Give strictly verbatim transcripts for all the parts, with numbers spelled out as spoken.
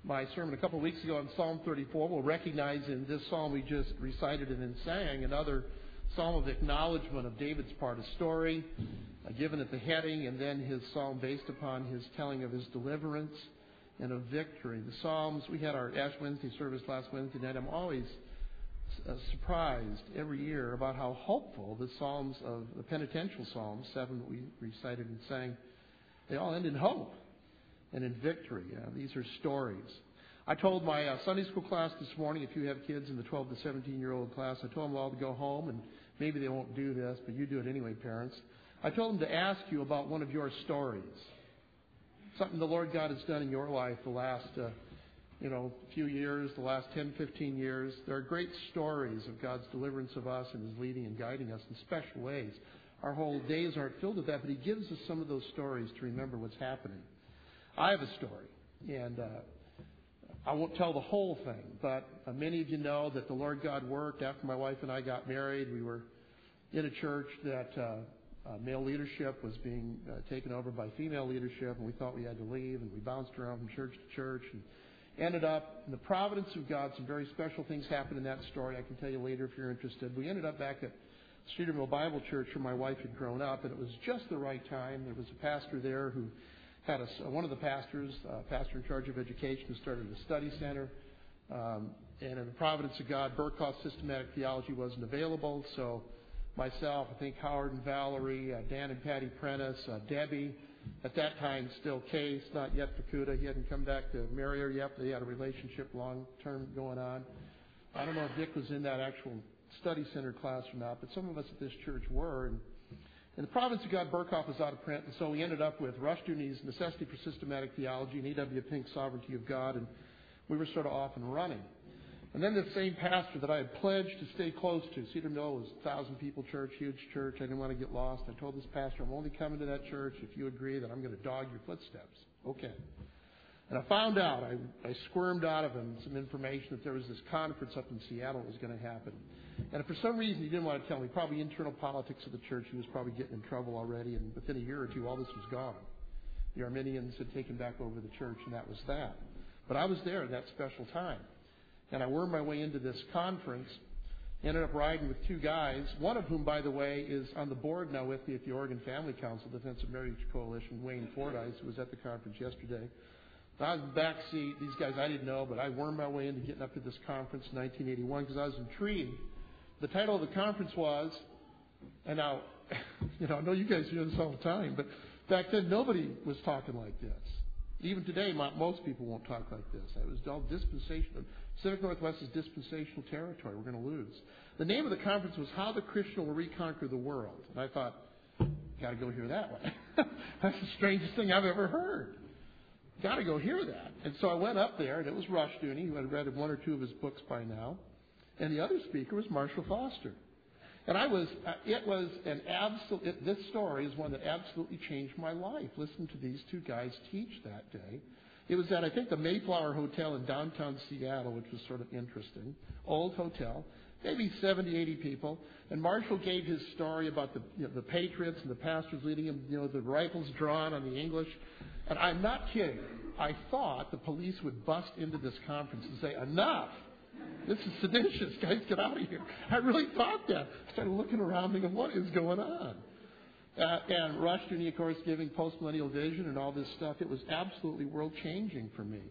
my sermon a couple of weeks ago on Psalm thirty-four. We'll recognize in this psalm we just recited and then sang another psalm of acknowledgement of David's part of the story, uh, given at the heading, and then his psalm based upon his telling of his deliverance and of victory. The Psalms, we had our Ash Wednesday service last Wednesday night. I'm always uh, surprised every year about how hopeful the Psalms of the penitential Psalms, seven that we recited and sang, they all end in hope and in victory. Uh, these are stories. I told my uh, Sunday school class this morning, if you have kids in the twelve to seventeen-year-old class, I told them all to go home, and maybe they won't do this, but you do it anyway, parents. I told them to ask you about one of your stories, something the Lord God has done in your life the last, uh, you know, few years, the last ten, fifteen years. There are great stories of God's deliverance of us and His leading and guiding us in special ways. Our whole days aren't filled with that, but He gives us some of those stories to remember what's happening. I have a story, and uh, I won't tell the whole thing, but uh, many of you know that the Lord God worked after my wife and I got married. We were in a church that uh, uh, male leadership was being uh, taken over by female leadership, and we thought we had to leave, and we bounced around from church to church and ended up, in the providence of God, some very special things happened in that story. I can tell you later if you're interested. We ended up back at Cedarville Bible Church where my wife had grown up, and it was just the right time. There was a pastor there who had a, one of the pastors, uh, pastor in charge of education, who started a study center. Um, and in the providence of God, Burkhoff systematic theology wasn't available. So myself, I think Howard and Valerie, uh, Dan and Patty Prentice, uh, Debbie, at that time still Case, not yet Fukuda. He hadn't come back to marry her yet. They had a relationship long-term going on. I don't know if Dick was in that actual study center class or not, but some of us at this church were. And in the province of God, Burkhoff was out of print, and so we ended up with Rushdoony's Necessity for Systematic Theology and E W Pink's Sovereignty of God, and we were sort of off and running. And then the same pastor that I had pledged to stay close to, Cedar Mill was a thousand people church, huge church. I didn't want to get lost. I told this pastor, I'm only coming to that church if you agree that I'm going to dog your footsteps. Okay. And I found out, I, I squirmed out of him some information that there was this conference up in Seattle that was going to happen. And for some reason he didn't want to tell me, probably internal politics of the church, he was probably getting in trouble already, and within a year or two all this was gone. The Arminians had taken back over the church, and that was that. But I was there at that special time. And I wormed my way into this conference, ended up riding with two guys, one of whom, by the way, is on the board now with me at the Oregon Family Council Defense of Marriage Coalition, Wayne Fordyce, who was at the conference yesterday. I was in the back seat. These guys I didn't know, but I wormed my way into getting up to this conference in nineteen eighty-one because I was intrigued. The title of the conference was, and now, you know, I know you guys do this all the time, but back then nobody was talking like this. Even today, most people won't talk like this. It was all dispensational. Pacific Northwest is dispensational territory. We're going to lose. The name of the conference was How the Christian Will Reconquer the World. And I thought, got to go hear that one. That's the strangest thing I've ever heard. Got to go hear that. And so I went up there, and it was Rushdoony, who had read one or two of his books by now. And the other speaker was Marshall Foster. And I was, uh, it was an absolute, this story is one that absolutely changed my life. Listen to these two guys teach that day. It was at, I think, the Mayflower Hotel in downtown Seattle, which was sort of interesting. Old hotel, maybe seventy, eighty people. And Marshall gave his story about the, you know, the Patriots and the pastors leading him, you know, the rifles drawn on the English. And I'm not kidding. I thought the police would bust into this conference and say, enough. This is seditious. Guys, get out of here. I really thought that. I started looking around thinking, what is going on? Uh, and Rushdoony, of course, giving post-millennial vision and all this stuff. It was absolutely world-changing for me.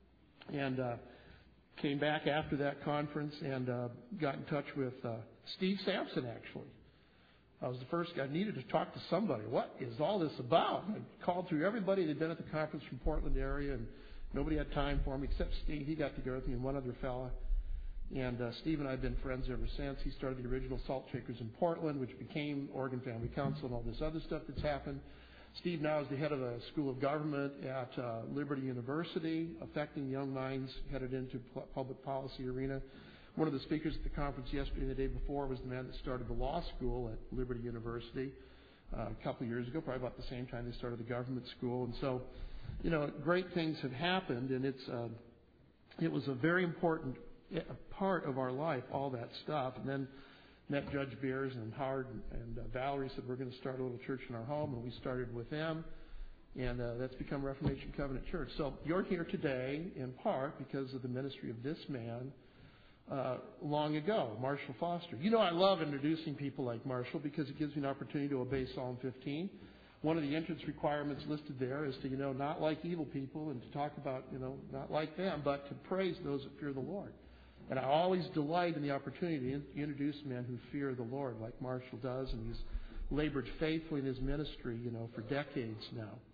And uh, came back after that conference and uh, got in touch with uh, Steve Sampson, actually. I was the first guy. I needed to talk to somebody. What is all this about? I called through everybody that had been at the conference from Portland area, and nobody had time for him except Steve. He got together with me and one other fella. And uh, Steve and I have been friends ever since. He started the original Salt Shakers in Portland, which became Oregon Family Council and all this other stuff that's happened. Steve now is the head of a school of government at uh, Liberty University, affecting young minds headed into p- public policy arena. One of the speakers at the conference yesterday and the day before was the man that started the law school at Liberty University uh, a couple of years ago, probably about the same time they started the government school. And so, you know, great things have happened, and it's uh, it was a very important a part of our life, all that stuff. And then met Judge Beers and Howard and, and uh, Valerie said, we're going to start a little church in our home, and we started with them. And uh, that's become Reformation Covenant Church. So you're here today in part because of the ministry of this man uh, long ago, Marshall Foster. You know, I love introducing people like Marshall because it gives me an opportunity to obey Psalm fifteen. One of the entrance requirements listed there is to, you know, not like evil people and to talk about, you know, not like them, but to praise those that fear the Lord. And I always delight in the opportunity to introduce men who fear the Lord like Marshall does, and he's labored faithfully in his ministry, you know, for decades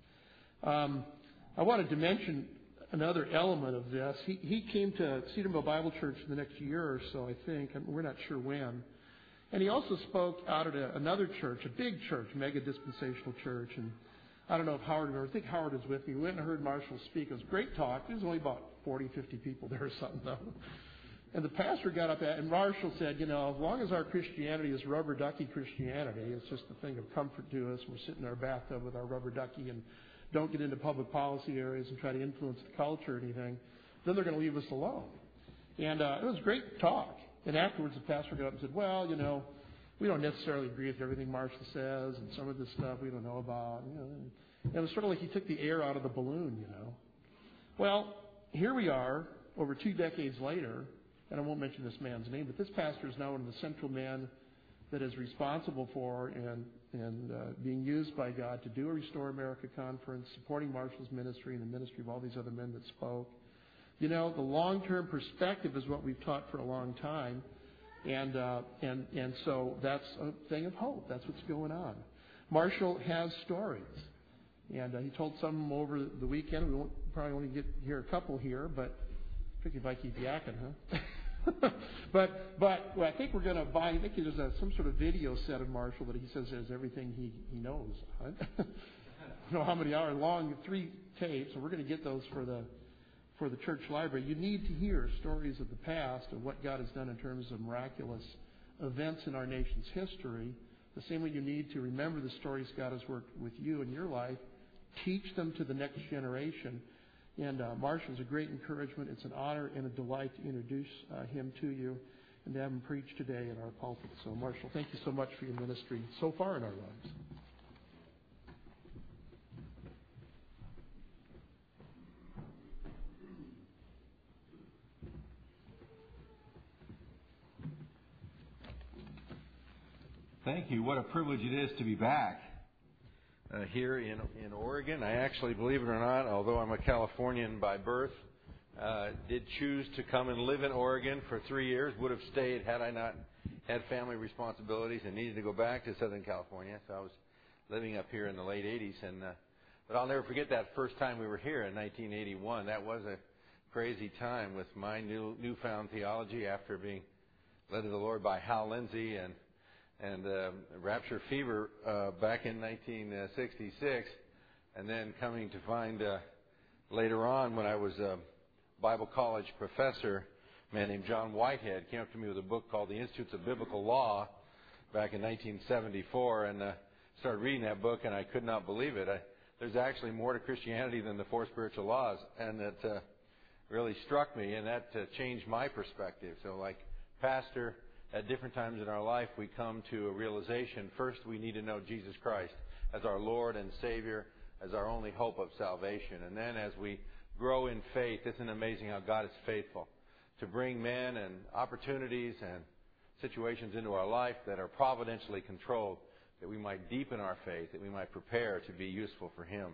now. Um, I wanted to mention another element of this. He, he came to Cedarville Bible Church in the next year or so, I think. We're not sure when. And he also spoke out at a, another church, a big church, mega dispensational church. And I don't know if Howard, or I think Howard was with me. We went and heard Marshall speak. It was a great talk. There was only about forty, fifty people there or something, though. And the pastor got up and Marshall said, you know, as long as our Christianity is rubber ducky Christianity, it's just a thing of comfort to us. We're sitting in our bathtub with our rubber ducky and don't get into public policy areas and try to influence the culture or anything, then they're going to leave us alone. And uh, it was a great talk. And afterwards, the pastor got up and said, well, you know, we don't necessarily agree with everything Marshall says, and some of this stuff we don't know about. You know, and it was sort of like he took the air out of the balloon, you know. Well, here we are, over two decades later, and I won't mention this man's name, but this pastor is now one of the central men that is responsible for and, and uh, being used by God to do a Restore America conference, supporting Marshall's ministry and the ministry of all these other men that spoke. You know, the long-term perspective is what we've taught for a long time, and uh, and and so that's a thing of hope. That's what's going on. Marshall has stories, and uh, he told some over the weekend. We won't probably only get hear a couple here, but particularly if I keep yakking, huh? but but well, I think we're going to buy. I think there's a, some sort of video set of Marshall that he says has everything he he knows. I don't know how many hours long, three tapes, and we're going to get those for the. for the church library. You need to hear stories of the past and what God has done in terms of miraculous events in our nation's history. The same way you need to remember the stories God has worked with you in your life, teach them to the next generation. And uh, Marshall's a great encouragement. It's an honor and a delight to introduce uh, him to you and to have him preach today in our pulpit. So, Marshall, thank you so much for your ministry so far in our lives. Thank you. What a privilege it is to be back uh, here in in Oregon. I actually, believe it or not, although I'm a Californian by birth, uh, did choose to come and live in Oregon for three years. Would have stayed had I not had family responsibilities and needed to go back to Southern California. So I was living up here in the late eighties. And uh, but I'll never forget that first time we were here in nineteen eighty-one. That was a crazy time with my new newfound theology after being led to the Lord by Hal Lindsey and and uh, Rapture Fever uh, back in nineteen sixty-six, and then coming to find uh, later on when I was a Bible college professor, a man named John Whitehead came up to me with a book called The Institutes of Biblical Law back in nineteen seventy-four, and uh, started reading that book, and I could not believe it. I, there's actually more to Christianity than the four spiritual laws, and that uh, really struck me, and that uh, changed my perspective. So like pastor, at different times in our life, we come to a realization. First, we need to know Jesus Christ as our Lord and Savior, as our only hope of salvation. And then as we grow in faith, isn't it amazing how God is faithful to bring men and opportunities and situations into our life that are providentially controlled, that we might deepen our faith, that we might prepare to be useful for Him.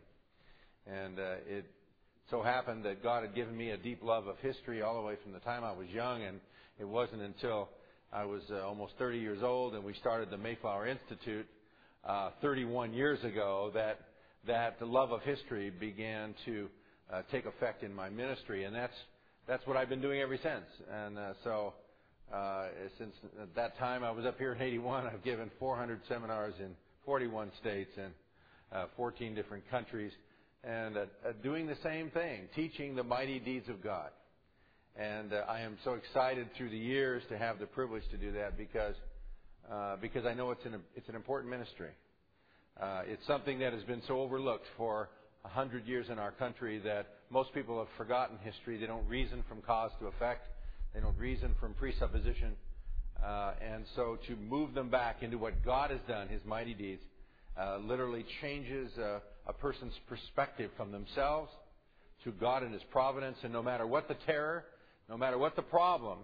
And uh, it so happened that God had given me a deep love of history all the way from the time I was young, and it wasn't until I was uh, almost thirty years old, and we started the Mayflower Institute uh, thirty-one years ago, that that the love of history began to uh, take effect in my ministry, and that's that's what I've been doing ever since. And uh, so uh, since that time, I was up here in eighty-one. I've given four hundred seminars in forty-one states and uh, fourteen different countries, and uh, uh, doing the same thing, teaching the mighty deeds of God. And uh, I am so excited through the years to have the privilege to do that because uh, because I know it's an it's an important ministry. Uh, it's something that has been so overlooked for a hundred years in our country that most people have forgotten history. They don't reason from cause to effect. They don't reason from presupposition. Uh, and so to move them back into what God has done, His mighty deeds, uh, literally changes uh, a person's perspective from themselves to God and His providence. And no matter what the terror, no matter what the problem,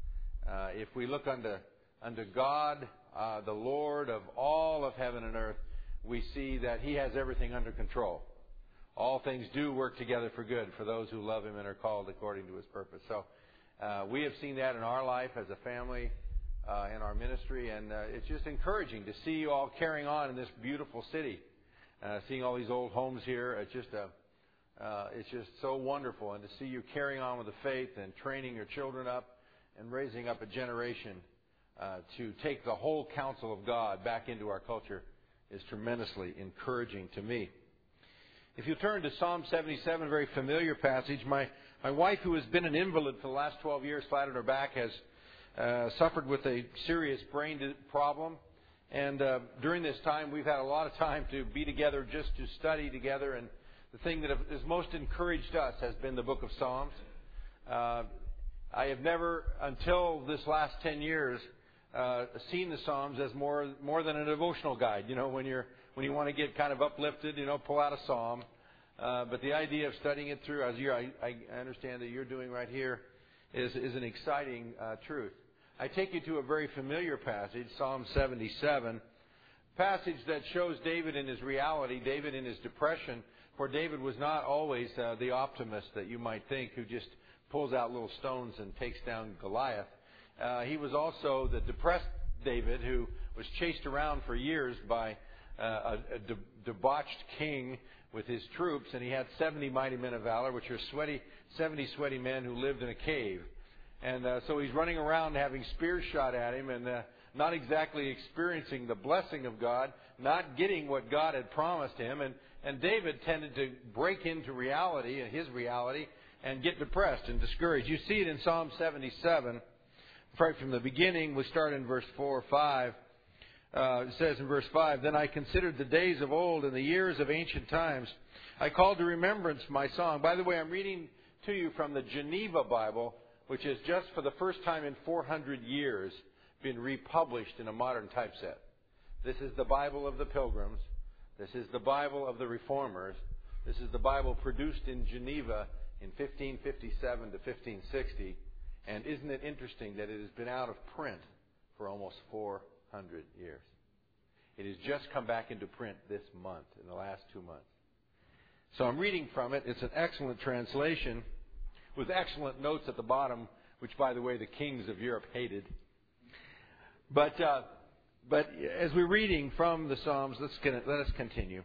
uh, if we look unto, unto God, uh, the Lord of all of heaven and earth, we see that He has everything under control. All things do work together for good for those who love Him and are called according to His purpose. So uh, we have seen that in our life as a family, uh, in our ministry, and uh, it's just encouraging to see you all carrying on in this beautiful city. Uh, seeing all these old homes here, it's just a Uh, it's just so wonderful, and to see you carrying on with the faith and training your children up and raising up a generation uh, to take the whole counsel of God back into our culture is tremendously encouraging to me. If you turn to Psalm seventy-seven, a very familiar passage, my, my wife, who has been an invalid for the last twelve years, flat on her back, has uh, suffered with a serious brain problem. And uh, during this time, we've had a lot of time to be together just to study together, and the thing that has most encouraged us has been the book of Psalms. Uh, I have never, until this last ten years, uh, seen the Psalms as more more than a devotional guide. You know, when you're when you want to get kind of uplifted, you know, pull out a psalm. Uh, but the idea of studying it through, as you, I, I understand that you're doing right here, is is an exciting uh, truth. I take you to a very familiar passage, Psalm seventy-seven, passage that shows David in his reality, David in his depression. For David was not always uh, the optimist that you might think, who just pulls out little stones and takes down Goliath. Uh, he was also the depressed David, who was chased around for years by uh, a, a de- debauched king with his troops, and he had seventy mighty men of valor, which are sweaty, seventy sweaty men who lived in a cave. And uh, so he's running around having spears shot at him, and uh, not exactly experiencing the blessing of God, not getting what God had promised him. And And David tended to break into reality, his reality, and get depressed and discouraged. You see it in Psalm seventy-seven. Right from the beginning, we start in verse four or five. Uh, it says in verse five, "Then I considered the days of old and the years of ancient times. I called to remembrance my song." By the way, I'm reading to you from the Geneva Bible, which has just for the first time in four hundred years been republished in a modern typeset. This is the Bible of the Pilgrims. This is the Bible of the Reformers. This is the Bible produced in Geneva in fifteen fifty-seven to fifteen sixty. And isn't it interesting that it has been out of print for almost four hundred years? It has just come back into print this month, in the last two months. So I'm reading from it. It's an excellent translation with excellent notes at the bottom, which, by the way, the kings of Europe hated. But... Uh, But as we're reading from the Psalms, let's get, let us continue.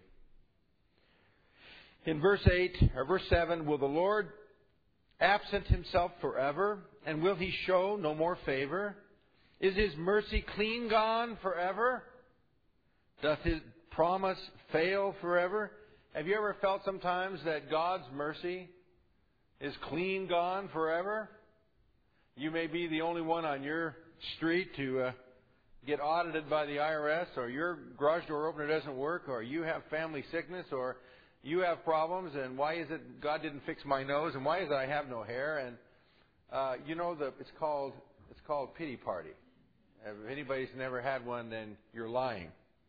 In verse eight, or verse seven, "Will the Lord absent Himself forever? And will He show no more favor? Is His mercy clean gone forever? Doth His promise fail forever?" Have you ever felt sometimes that God's mercy is clean gone forever? You may be the only one on your street to... Uh, get audited by the I R S, or your garage door opener doesn't work, or you have family sickness, or you have problems, and why is it God didn't fix my nose, and why is it I have no hair? And uh, you know, the, it's called it's called pity party. If anybody's never had one, then you're lying.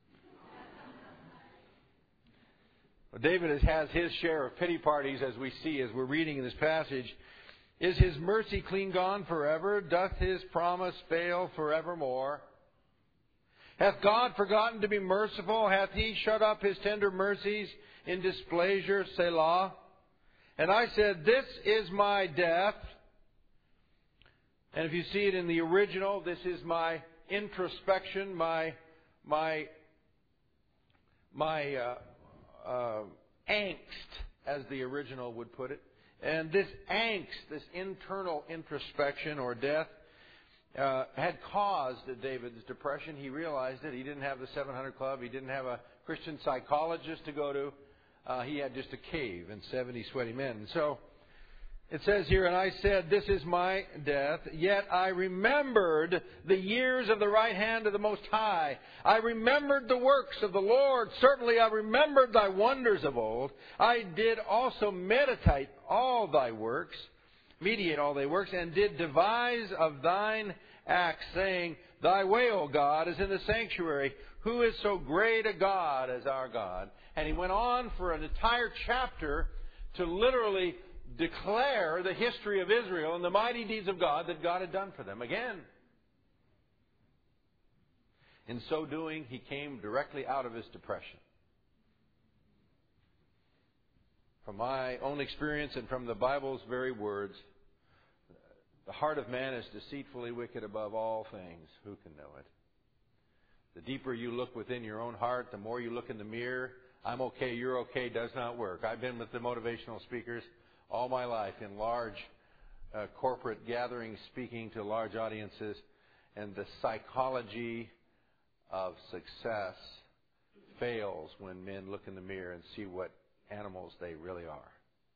Well, David has, has his share of pity parties, as we see as we're reading in this passage. "Is His mercy clean gone forever? Doth His promise fail forevermore? Hath God forgotten to be merciful? Hath He shut up His tender mercies in displeasure? Selah. And I said, This is my death." And if you see it in the original, this is my introspection, my my my uh, uh, angst, as the original would put it. And this angst, this internal introspection or death, Uh, had caused David's depression. He realized it. He didn't have the seven hundred Club. He didn't have a Christian psychologist to go to. Uh, he had just a cave and seventy sweaty men. And so it says here, "And I said, This is my death. Yet I remembered the years of the right hand of the Most High. I remembered the works of the Lord. Certainly I remembered Thy wonders of old. I did also meditate all Thy works. Mediate all Thy works, and did devise of Thine acts, saying, Thy way, O God, is in the sanctuary. Who is so great a God as our God? And he went on for an entire chapter to literally declare the history of Israel and the mighty deeds of God that God had done for them again. In so doing, he came directly out of his depression. From my own experience and from the Bible's very words, the heart of man is deceitfully wicked above all things. Who can know it? The deeper you look within your own heart, the more you look in the mirror. I'm okay, you're okay does not work. I've been with the motivational speakers all my life in large uh, corporate gatherings, speaking to large audiences, and the psychology of success fails when men look in the mirror and see what animals they really are,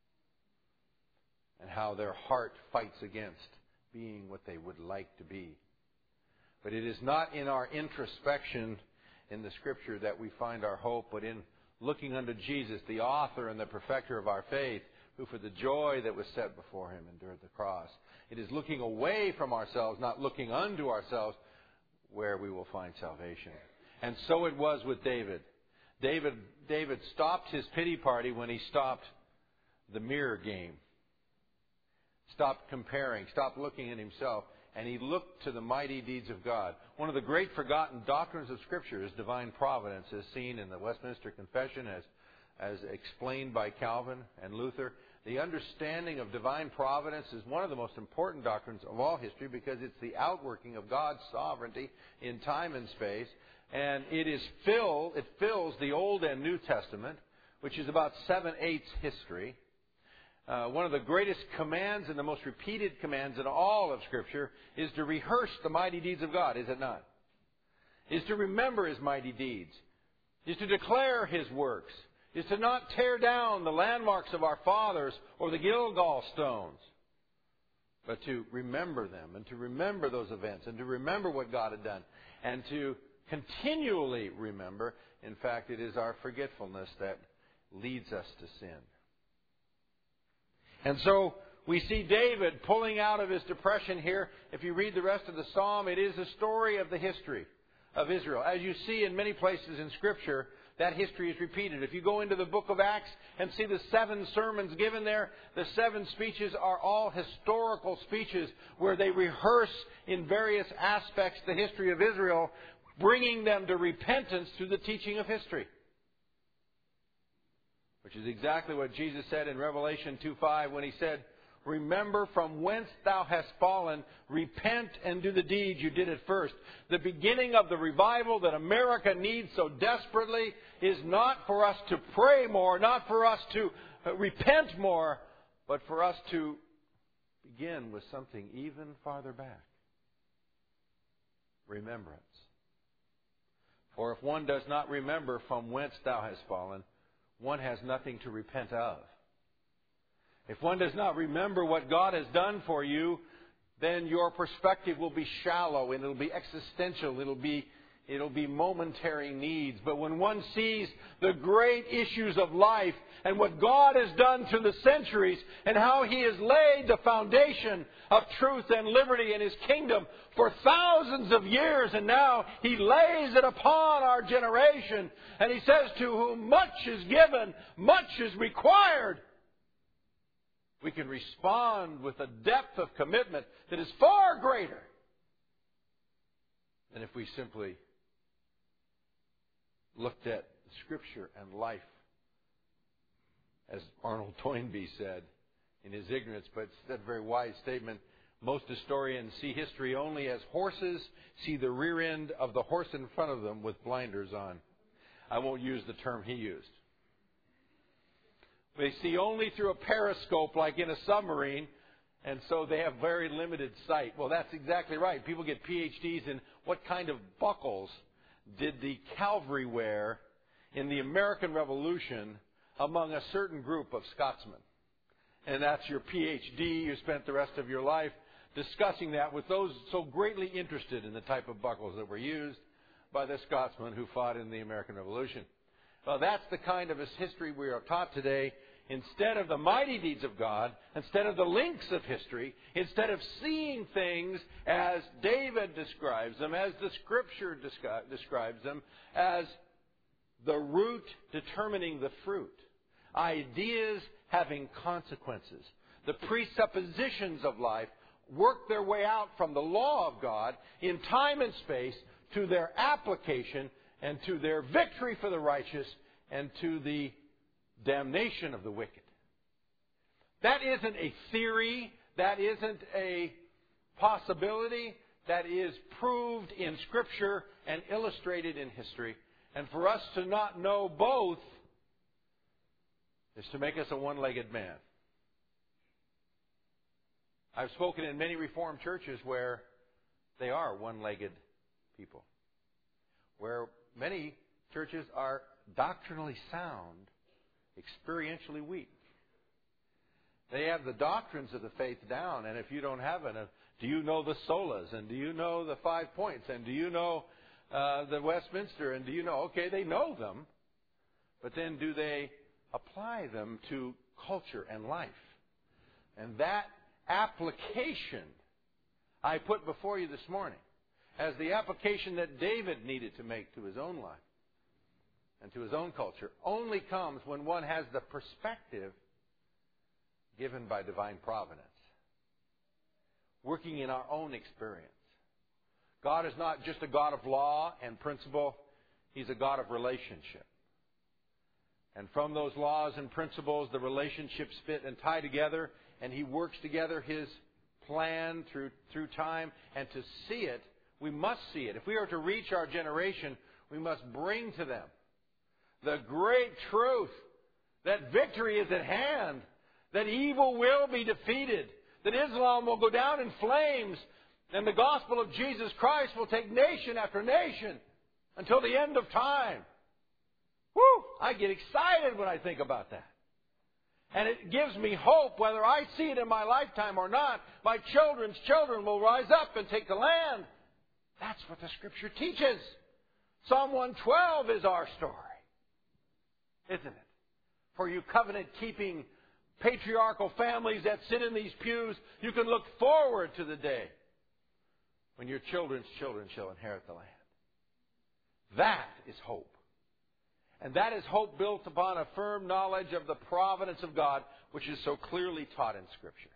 and how their heart fights against being what they would like to be. But it is not in our introspection in the Scripture that we find our hope, but in looking unto Jesus, the author and the perfecter of our faith, who for the joy that was set before him endured the cross. It is looking away from ourselves, not looking unto ourselves, where we will find salvation. And so it was with David. David, David stopped his pity party when he stopped the mirror game. Stopped comparing, stopped looking at himself, and he looked to the mighty deeds of God. One of the great forgotten doctrines of Scripture is divine providence, as seen in the Westminster Confession, as, as explained by Calvin and Luther. The understanding of divine providence is one of the most important doctrines of all history, because it's the outworking of God's sovereignty in time and space. And it is fill, it fills the Old and New Testament, which is about seven-eighths history. Uh, one of the greatest commands and the most repeated commands in all of Scripture is to rehearse the mighty deeds of God, is it not? Is to remember His mighty deeds. Is to declare His works. Is to not tear down the landmarks of our fathers or the Gilgal stones, but to remember them and to remember those events and to remember what God had done and to continually remember. In fact, it is our forgetfulness that leads us to sin. And so we see David pulling out of his depression here. If you read the rest of the psalm, it is a story of the history of Israel. As you see in many places in Scripture, that history is repeated. If you go into the book of Acts and see the seven sermons given there, the seven speeches are all historical speeches where they rehearse in various aspects the history of Israel, bringing them to repentance through the teaching of history. Which is exactly what Jesus said in Revelation two five when He said, "Remember from whence thou hast fallen, repent and do the deeds you did at first." The beginning of the revival that America needs so desperately is not for us to pray more, not for us to repent more, but for us to begin with something even farther back. Remembrance. For if one does not remember from whence thou hast fallen, one has nothing to repent of. If one does not remember what God has done for you, then your perspective will be shallow and it'll be existential. It'll be, it'll be momentary needs. But when one sees the great issues of life and what God has done through the centuries and how He has laid the foundation of truth and liberty in His kingdom for thousands of years, and now He lays it upon our generation, and He says, to whom much is given, much is required. We can respond with a depth of commitment that is far greater than if we simply looked at Scripture and life, as Arnold Toynbee said in his ignorance, but it's that very wise statement. Most historians see history only as horses see the rear end of the horse in front of them with blinders on. I won't use the term he used. They see only through a periscope like in a submarine, and so they have very limited sight. Well, that's exactly right. People get P H Ds in what kind of buckles did the cavalry wear in the American Revolution among a certain group of Scotsmen. And that's your P H D. You spent the rest of your life discussing that with those so greatly interested in the type of buckles that were used by the Scotsmen who fought in the American Revolution. Well, that's the kind of history we are taught today. Instead of the mighty deeds of God, instead of the links of history, instead of seeing things as David describes them, as the Scripture descri- describes them, as The root determining the fruit. Ideas having consequences. The presuppositions of life work their way out from the law of God in time and space to their application and to their victory for the righteous and to the damnation of the wicked. That isn't a theory. That isn't a possibility. That is proved in Scripture and illustrated in history. And for us to not know both is to make us a one-legged man. I've spoken in many Reformed churches where they are one-legged people. Where many churches are doctrinally sound, experientially weak. They have the doctrines of the faith down, and if you don't have it, do you know the solas, and do you know the five points, and do you know uh, the Westminster, and do you know, okay, they know them, but then do they apply them to culture and life? And that application I put before you this morning as the application that David needed to make to his own life and to his own culture only comes when one has the perspective given by divine providence, working in our own experience. God is not just a God of law and principle. He's a God of relationship. And from those laws and principles, the relationships fit and tie together, and He works together His plan through, through time. And to see it, we must see it. If we are to reach our generation, we must bring to them the great truth that victory is at hand, that evil will be defeated, that Islam will go down in flames, and the gospel of Jesus Christ will take nation after nation until the end of time. Woo! I get excited when I think about that. And it gives me hope, whether I see it in my lifetime or not. My children's children will rise up and take the land. That's what the Scripture teaches. Psalm one twelve is our story, isn't it? For you covenant-keeping patriarchal families that sit in these pews, you can look forward to the day when your children's children shall inherit the land. That is hope. And that is hope built upon a firm knowledge of the providence of God, which is so clearly taught in Scripture.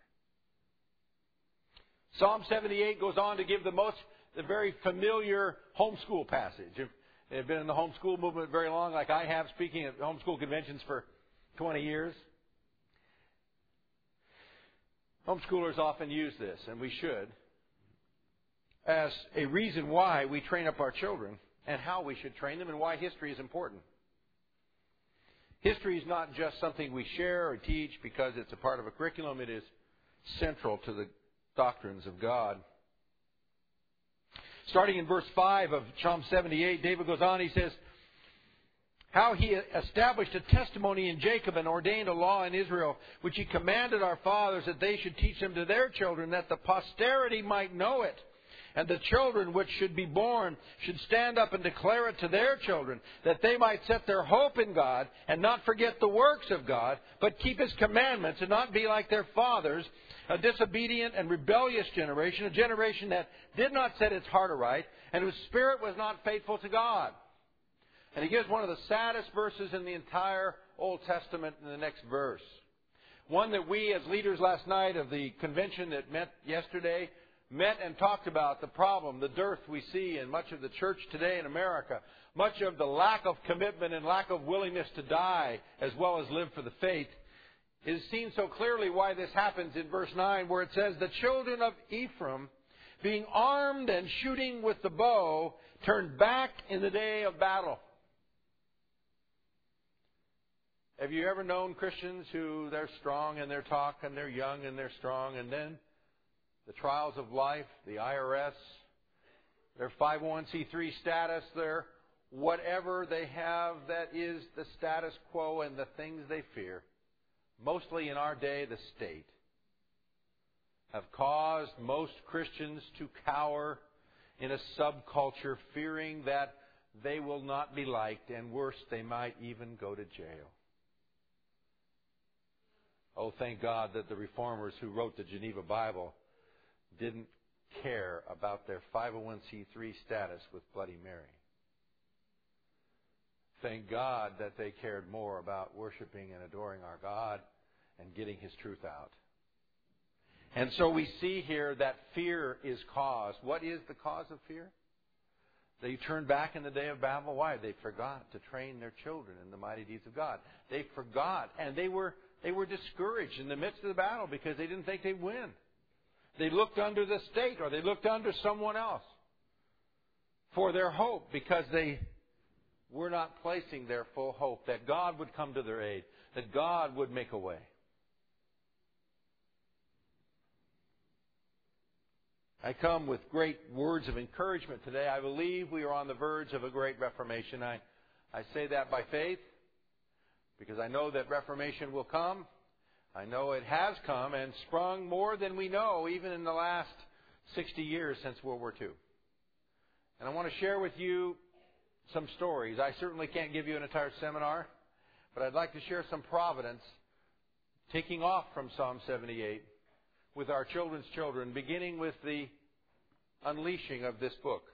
Psalm seventy-eight goes on to give the most, the very familiar homeschool passage. If you've been in the homeschool movement very long, like I have, speaking at homeschool conventions for twenty years. Homeschoolers often use this, and we should, as a reason why we train up our children and how we should train them and why history is important. History is not just something we share or teach because it's a part of a curriculum. It is central to the doctrines of God. Starting in verse five of Psalm seventy-eight, David goes on, he says, how He established a testimony in Jacob and ordained a law in Israel, which He commanded our fathers that they should teach them to their children, that the posterity might know it. And the children which should be born should stand up and declare it to their children, that they might set their hope in God and not forget the works of God, but keep His commandments and not be like their fathers, a disobedient and rebellious generation, a generation that did not set its heart aright and whose spirit was not faithful to God. And he gives one of the saddest verses in the entire Old Testament in the next verse. One that we as leaders last night of the convention that met yesterday met and talked about the problem, the dearth we see in much of the church today in America, much of the lack of commitment and lack of willingness to die as well as live for the faith. It is seen so clearly why this happens in verse nine, where it says, the children of Ephraim, being armed and shooting with the bow, turned back in the day of battle. Have you ever known Christians who they're strong in their talk and they're young and they're strong, and then the trials of life, the I R S, their five oh one c three status, their whatever they have that is the status quo and the things they fear, mostly in our day the state, have caused most Christians to cower in a subculture, fearing that they will not be liked, and worse, they might even go to jail. Oh, thank God that the reformers who wrote the Geneva Bible didn't care about their five oh one c three status with Bloody Mary. thank God that they cared more about worshiping and adoring our God and getting His truth out. And so we see here that fear is caused. What is the cause of fear? They turned back in the day of Babel. Why? They forgot to train their children in the mighty deeds of God. They forgot, and they were they were discouraged in the midst of the battle because they didn't think they'd win. They looked under the state, or they looked under someone else for their hope, because they were not placing their full hope that God would come to their aid, that God would make a way. I come with great words of encouragement today. I believe we are on the verge of a great reformation. I, I say that by faith because I know that reformation will come. I know it has come and sprung more than we know, even in the last sixty years since World War Two. And I want to share with you some stories. I certainly can't give you an entire seminar, but I'd like to share some providence, taking off from Psalm seventy-eight, with our children's children, beginning with the unleashing of this book.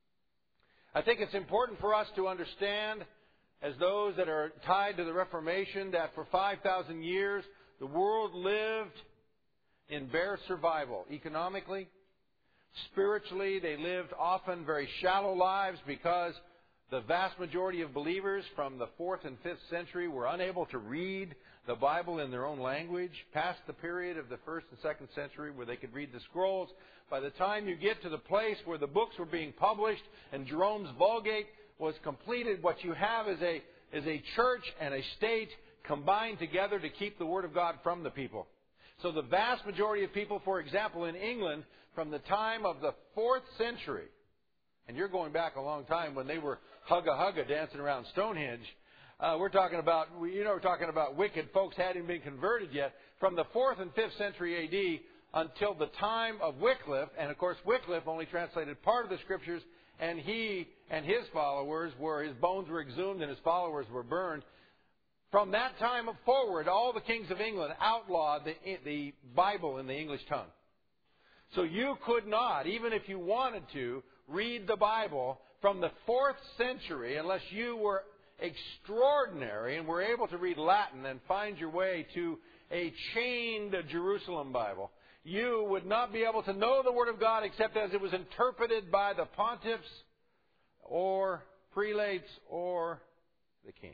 I think it's important for us to understand, as those that are tied to the Reformation, that for five thousand years, the world lived in bare survival. Economically, spiritually, they lived often very shallow lives because the vast majority of believers from the fourth and fifth century were unable to read the Bible in their own language, past the period of the first and second century where they could read the scrolls. By the time you get to the place where the books were being published and Jerome's Vulgate was completed, what you have is a, is a church and a state combined together to keep the Word of God from the people. So the vast majority of people, for example, in England, from the time of the fourth century, and you're going back a long time when they were hugga-hugga dancing around Stonehenge. Uh, we're talking about, you know, we're talking about wicked folks hadn't been converted yet. From the fourth and fifth century A D until the time of Wycliffe, and of course Wycliffe only translated part of the Scriptures, and he and his followers were, his bones were exhumed and his followers were burned. From that time forward, all the kings of England outlawed the, the Bible in the English tongue. So you could not, even if you wanted to, read the Bible from the fourth century unless you were extraordinary and were able to read Latin and find your way to a chained Jerusalem Bible. You would not be able to know the Word of God except as it was interpreted by the pontiffs or prelates or the king.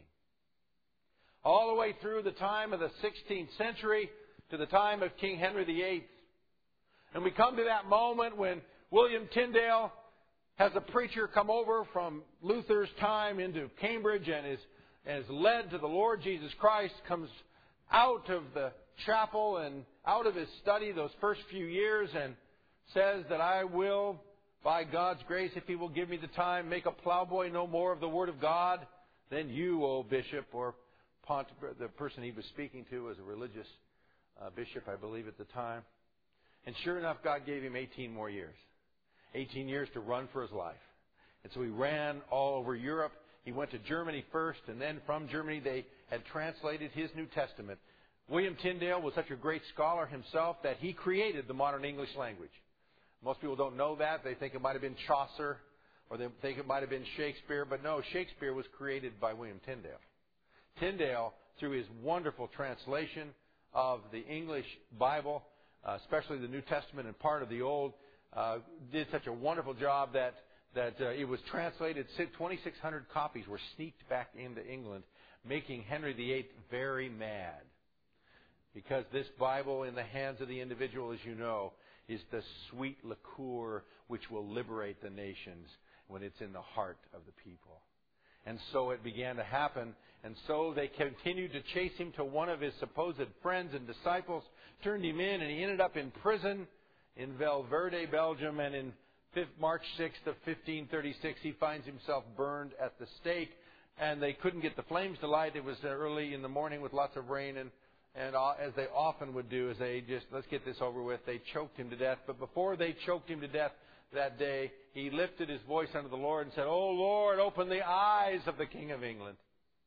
All the way through the time of the sixteenth century to the time of King Henry the eighth. And we come to that moment when William Tyndale has a preacher come over from Luther's time into Cambridge and is, is led to the Lord Jesus Christ, comes out of the chapel and out of his study those first few years and says that I will, by God's grace, if He will give me the time, make a plowboy no more of the Word of God than you, O Bishop, or Pont- the person he was speaking to was a religious uh, bishop, I believe, at the time. And sure enough, God gave him eighteen more years. eighteen years to run for his life. And so he ran all over Europe. He went to Germany first, and then from Germany they had translated his New Testament. William Tyndale was such a great scholar himself that he created the modern English language. Most people don't know that. They think it might have been Chaucer, or they think it might have been Shakespeare. But no, Shakespeare was created by William Tyndale. Tyndale, through his wonderful translation of the English Bible, uh, especially the New Testament and part of the Old, Uh, did such a wonderful job that that uh, it was translated. twenty-six hundred copies were sneaked back into England, making Henry the eighth very mad. Because this Bible in the hands of the individual, as you know, is the sweet liqueur which will liberate the nations when it's in the heart of the people. And so it began to happen. And so they continued to chase him to one of his supposed friends and disciples, turned him in, and he ended up in prison in Valverde, Belgium, and in March sixth of fifteen thirty-six, he finds himself burned at the stake, and they couldn't get the flames to light. It was early in the morning with lots of rain, and, and as they often would do, as they just, let's get this over with, they choked him to death. But before they choked him to death that day, he lifted his voice unto the Lord and said, "Oh Lord, open the eyes of the King of England."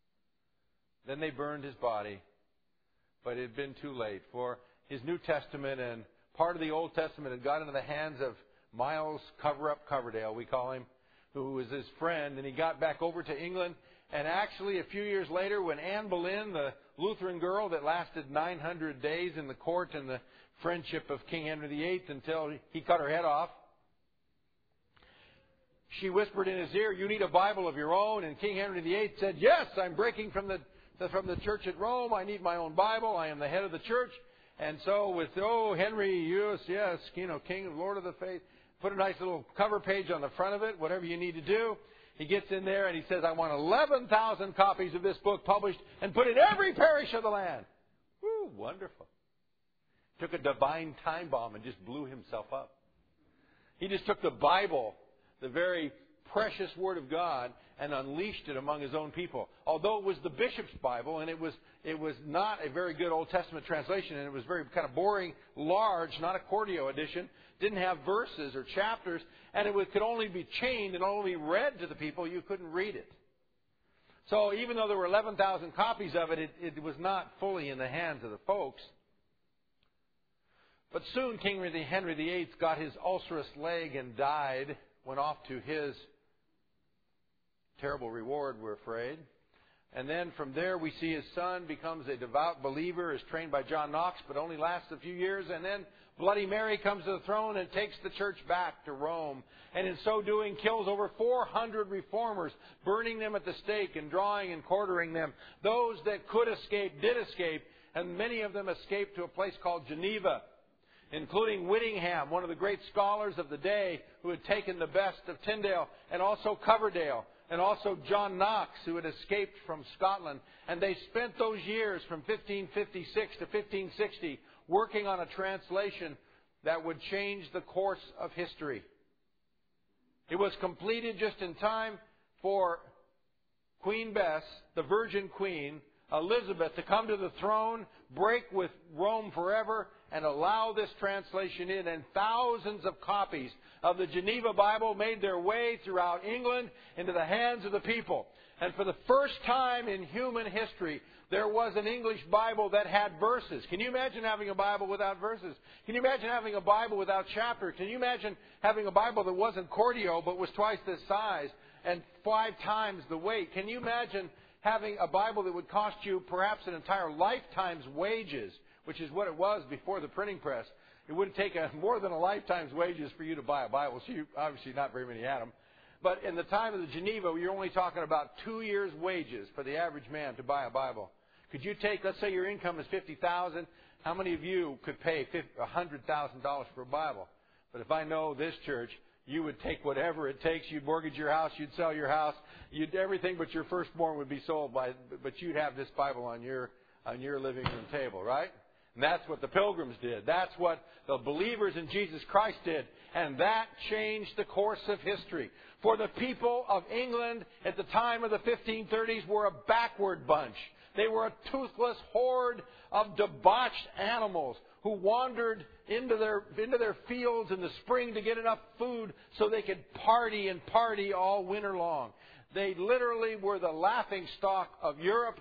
Then they burned his body, but it had been too late, for his New Testament and part of the Old Testament had got into the hands of Miles Cover-Up Coverdale, we call him, who was his friend, and he got back over to England, And actually, a few years later, when Anne Boleyn, the Lutheran girl that lasted nine hundred days in the court and the friendship of King Henry the Eighth until he cut her head off, she whispered in his ear, "You need a Bible of your own." And King Henry the Eighth said, "Yes, I'm breaking from the, the from the church at Rome. I need my own Bible. I am the head of the church." And so with, "Oh, Henry, yes, yes, you know, King of Lord of the Faith," put a nice little cover page on the front of it, whatever you need to do. He gets in there and he says, "I want eleven thousand copies of this book published and put in every parish of the land." Woo, wonderful. Took a divine time bomb and just blew himself up. He just took the Bible, the very precious Word of God, and unleashed it among his own people. Although it was the bishop's Bible, and it was it was not a very good Old Testament translation, and it was very kind of boring, large, not a Cordio edition, didn't have verses or chapters, and it was, could only be chained and only read to the people. You couldn't read it. So even though there were eleven thousand copies of it, it, it was not fully in the hands of the folks. But soon King Henry the Eighth got his ulcerous leg and died, went off to his terrible reward, we're afraid. And then from there we see his son becomes a devout believer, is trained by John Knox, but only lasts a few years. And then Bloody Mary comes to the throne and takes the church back to Rome. And in so doing kills over four hundred reformers, burning them at the stake and drawing and quartering them. Those that could escape did escape, and many of them escaped to a place called Geneva, including Whittingham, one of the great scholars of the day who had taken the best of Tyndale, and also Coverdale, and also John Knox, who had escaped from Scotland. And they spent those years from fifteen fifty-six to fifteen sixty working on a translation that would change the course of history. It was completed just in time for Queen Bess, the Virgin Queen, Elizabeth, to come to the throne, break with Rome forever, and allow this translation in. And thousands of copies of the Geneva Bible made their way throughout England into the hands of the people. And for the first time in human history, there was an English Bible that had verses. Can you imagine having a Bible without verses? Can you imagine having a Bible without chapter? Can you imagine having a Bible that wasn't Cordio but was twice this size and five times the weight? Can you imagine having a Bible that would cost you perhaps an entire lifetime's wages, which is what it was before the printing press? It would take a, more than a lifetime's wages for you to buy a Bible. So you, obviously not very many had them. But in the time of the Geneva, you're only talking about two years' wages for the average man to buy a Bible. Could you take, let's say your income is fifty thousand dollars. How many of you could pay one hundred thousand dollars for a Bible? But if I know this church, you would take whatever it takes. You'd mortgage your house. You'd sell your house. You'd everything but your firstborn would be sold by, but you'd have this Bible on your on your living room table, right? And that's what the Pilgrims did. That's what the believers in Jesus Christ did. And that changed the course of history. For the people of England at the time of the fifteen thirties were a backward bunch. They were a toothless horde of debauched animals who wandered into their into their fields in the spring to get enough food so they could party and party all winter long. They literally were the laughingstock of Europe.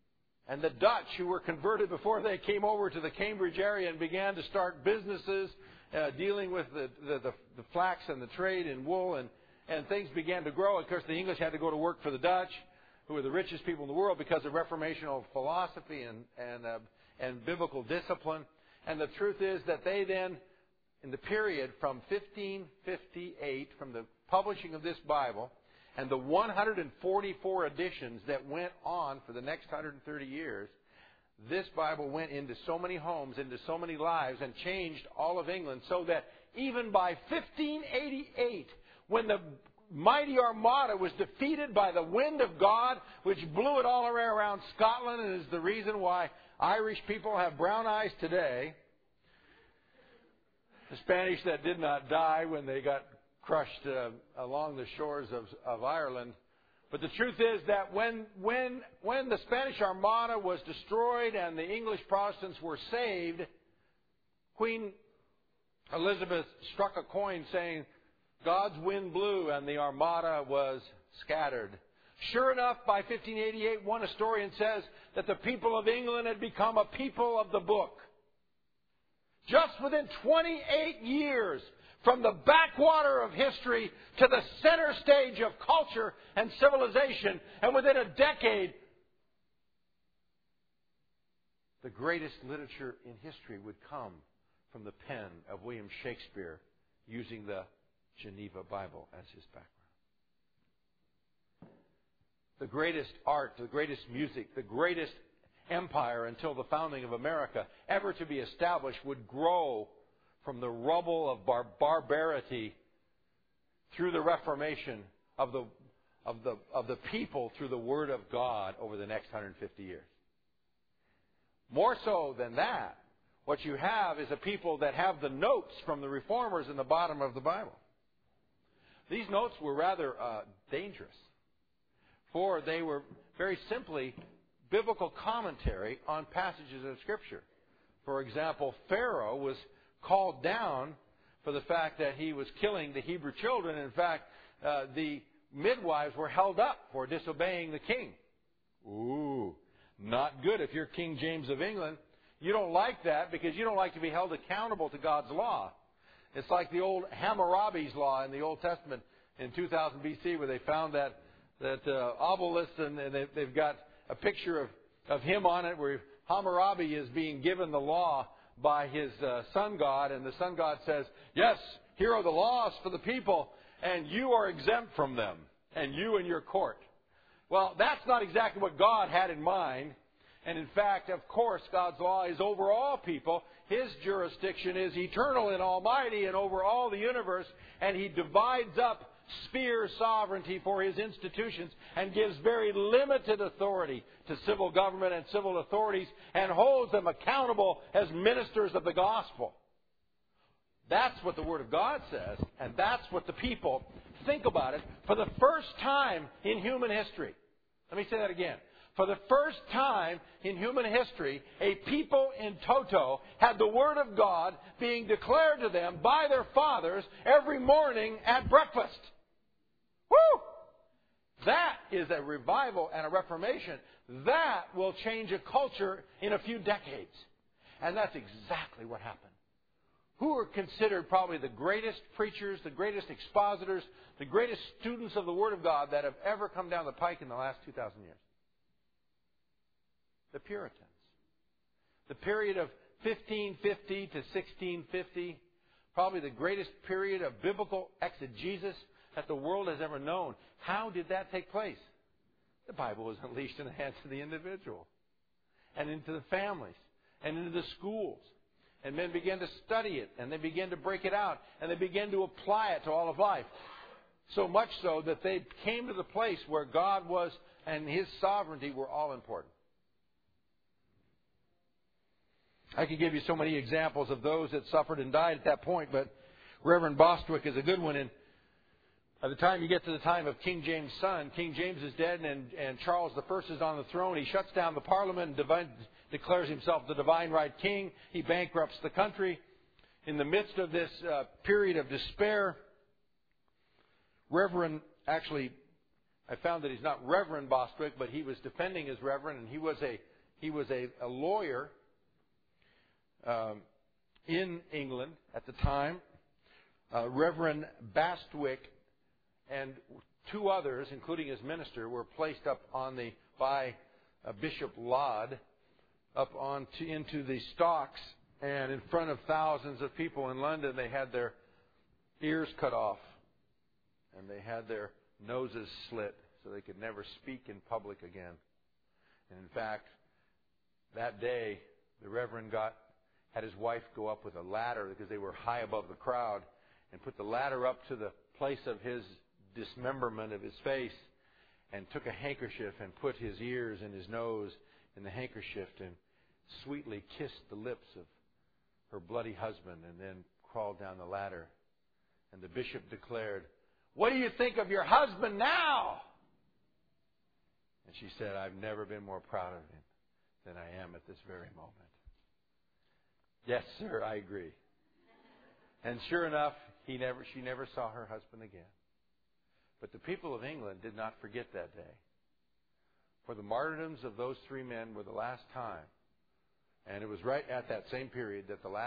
And the Dutch, who were converted before they came over to the Cambridge area and began to start businesses uh, dealing with the, the, the, the flax and the trade in wool, and, and things began to grow. Of course, the English had to go to work for the Dutch, who were the richest people in the world because of reformational philosophy and, and, uh, and biblical discipline. And the truth is that they then, in the period from fifteen fifty-eight, from the publishing of this Bible, and the one hundred forty-four editions that went on for the next one hundred thirty years, this Bible went into so many homes, into so many lives, and changed all of England, so that even by fifteen eighty-eight, when the mighty Armada was defeated by the wind of God, which blew it all around Scotland, and is the reason why Irish people have brown eyes today, the Spanish that did not die when they got crushed uh, along the shores of, of Ireland. But the truth is that when, when, when the Spanish Armada was destroyed and the English Protestants were saved, Queen Elizabeth struck a coin saying, God's wind blew and the Armada was scattered. Sure enough, by fifteen eighty-eight, one historian says that the people of England had become a people of the book. Just within twenty-eight years, from the backwater of history to the center stage of culture and civilization, and within a decade, the greatest literature in history would come from the pen of William Shakespeare using the Geneva Bible as his background. The greatest art, the greatest music, the greatest empire until the founding of America ever to be established would grow from the rubble of bar- barbarity through the Reformation of the, of, the, of the people through the Word of God over the next one hundred fifty years. More so than that, what you have is a people that have the notes from the Reformers in the bottom of the Bible. These notes were rather uh, dangerous, for they were very simply biblical commentary on passages of Scripture. For example, Pharaoh was called down for the fact that he was killing the Hebrew children. In fact, uh, the midwives were held up for disobeying the king. Ooh, not good if you're King James of England. You don't like that because you don't like to be held accountable to God's law. It's like the old Hammurabi's law in the Old Testament in two thousand B C where they found that, that uh, obelisk, and they, they've got a picture of, of him on it where Hammurabi is being given the law by his uh, sun god, and the sun god says, yes, here are the laws for the people, and you are exempt from them, and you and your court. Well, that's not exactly what God had in mind. And in fact, of course, God's law is over all people. His jurisdiction is eternal and almighty and over all the universe, and He divides up sphere sovereignty for His institutions and gives very limited authority to civil government and civil authorities and holds them accountable as ministers of the gospel. That's what the Word of God says, and that's what the people think about it for the first time in human history. Let me say that again. For the first time in human history, a people in toto had the Word of God being declared to them by their fathers every morning at breakfast. Woo! That is a revival and a reformation. That will change a culture in a few decades. And that's exactly what happened. Who are considered probably the greatest preachers, the greatest expositors, the greatest students of the Word of God that have ever come down the pike in the last two thousand years? The Puritans. The period of fifteen fifty to sixteen fifty, probably the greatest period of biblical exegesis that the world has ever known. How did that take place? The Bible was unleashed in the hands of the individual and into the families and into the schools. And men began to study it, and they began to break it out, and they began to apply it to all of life. So much so that they came to the place where God was and His sovereignty were all important. I could give you so many examples of those that suffered and died at that point, but Reverend Bostwick is a good one. And by the time you get to the time of King James' son, King James is dead, and, and Charles the First is on the throne. He shuts down the Parliament and divine, declares himself the divine right king. He bankrupts the country. In the midst of this uh, period of despair, Reverend, actually, I found that he's not Reverend Bostwick, but he was defending his Reverend, and he was a he was a, a lawyer um, in England at the time. Uh, Reverend Bastwick and two others, including his minister, were placed up on the by uh, Bishop Laud up on to, into the stocks, and in front of thousands of people in London, they had their ears cut off, and they had their noses slit so they could never speak in public again. And in fact, that day, the Reverend got had his wife go up with a ladder because they were high above the crowd, and put the ladder up to the place of his dismemberment of his face, and took a handkerchief and put his ears and his nose in the handkerchief and sweetly kissed the lips of her bloody husband, and then crawled down the ladder. And the bishop declared, "What do you think of your husband now?" And she said, "I've never been more proud of him than I am at this very moment." Yes, sir, I agree. And sure enough, he never, she never saw her husband again. But the people of England did not forget that day. For the martyrdoms of those three men were the last time. And it was right at that same period that the last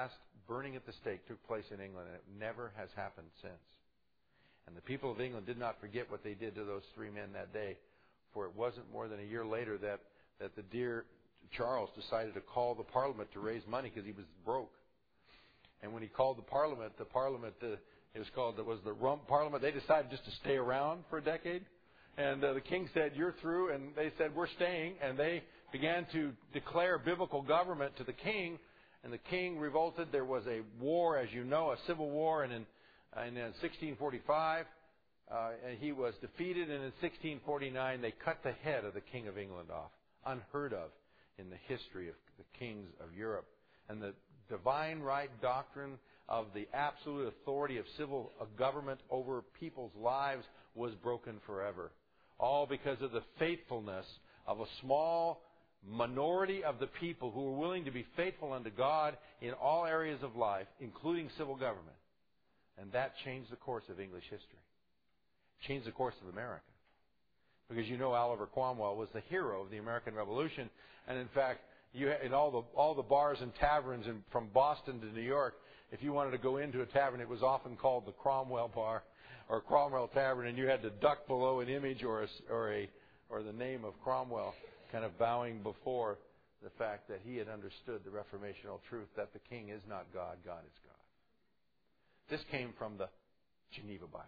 burning at the stake took place in England, and it never has happened since. And the people of England did not forget what they did to those three men that day, for it wasn't more than a year later that, that the dear Charles decided to call the Parliament to raise money because he was broke. And when he called the Parliament, the Parliament, uh, it was called, it was the Rump Parliament, they decided just to stay around for a decade. And uh, the king said, "You're through," and they said, "We're staying." And they began to declare biblical government to the king, and the king revolted. There was a war, as you know, a civil war, and in, and in sixteen forty-five, uh, and he was defeated, and in sixteen forty-nine, they cut the head of the King of England off, unheard of in the history of the kings of Europe. And the divine right doctrine of the absolute authority of civil government over people's lives was broken forever. All because of the faithfulness of a small minority of the people who were willing to be faithful unto God in all areas of life, including civil government. And that changed the course of English history. Changed the course of America. Because you know Oliver Cromwell was the hero of the American Revolution. And in fact, you in all the all the bars and taverns in, from Boston to New York, if you wanted to go into a tavern, it was often called the Cromwell Bar or Cromwell Tavern, and you had to duck below an image or a, or a or the name of Cromwell, kind of bowing before the fact that he had understood the Reformational truth that the King is not God, God is God. This came from the Geneva Bible.